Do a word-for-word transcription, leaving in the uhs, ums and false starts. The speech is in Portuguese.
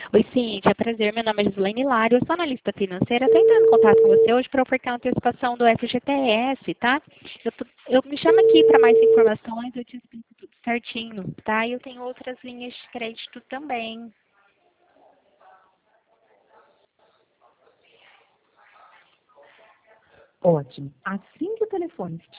Oi, Cíntia, prazer. Meu nome é Gislaine Hilário, eu sou analista financeira. Estou entrando em contato com você hoje para ofertar uma antecipação do F G T S, tá? Eu, tô- eu me chamo aqui para mais informações, eu te explico tudo certinho, tá? E eu tenho outras linhas de crédito também. Ótimo. Assim que o telefone